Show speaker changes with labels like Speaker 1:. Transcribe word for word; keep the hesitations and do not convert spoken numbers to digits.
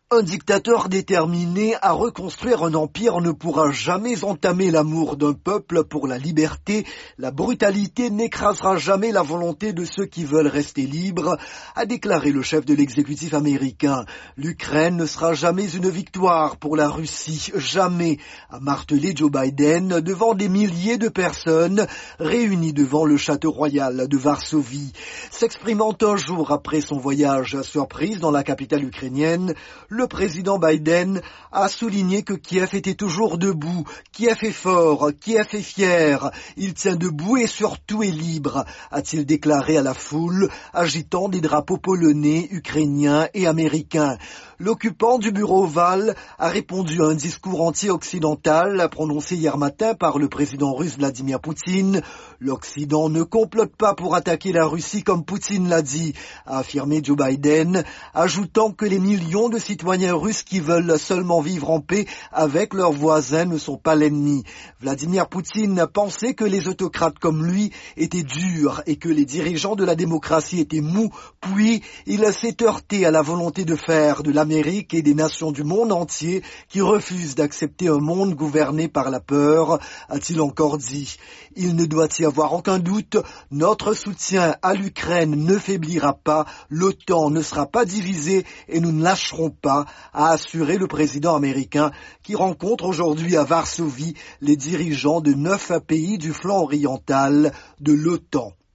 Speaker 1: Un dictateur déterminé à reconstruire un empire ne pourra jamais entamer l'amour d'un peuple pour la liberté. La brutalité n'écrasera jamais la volonté de ceux qui veulent rester libres, a déclaré le chef de l'exécutif américain. L'Ukraine ne sera jamais une victoire pour la Russie, jamais, a martelé Joe Biden devant des milliers de personnes réunies devant le château royal de Varsovie. S'exprimant un jour après son voyage surprise dans la capitale ukrainienne, le président Biden a souligné que Kiev était toujours debout, Kiev est fort, Kiev est fier, il tient debout et surtout est libre, a-t-il déclaré à la foule, agitant des drapeaux polonais, ukrainiens et américains. L'occupant du bureau ovale a répondu à un discours anti-occidental prononcé hier matin par le président russe Vladimir Poutine. L'Occident ne complote pas pour attaquer la Russie comme Poutine l'a dit, a affirmé Joe Biden, ajoutant que les millions de citoyens russes qui veulent seulement vivre en paix avec leurs voisins ne sont pas l'ennemi. Vladimir Poutine pensait que les autocrates comme lui étaient durs et que les dirigeants de la démocratie étaient mous, puis il s'est heurté à la volonté de faire de l'Amérique et des nations du monde entier qui refusent d'accepter un monde gouverné par la peur, a-t-il encore dit. Il ne doit y avoir aucun doute, notre soutien à l'Ukraine ne faiblira pas, l'OTAN ne sera pas divisée et nous ne lâcherons pas, a assuré le président américain qui rencontre aujourd'hui à Varsovie les dirigeants de neuf pays du flanc oriental de l'OTAN.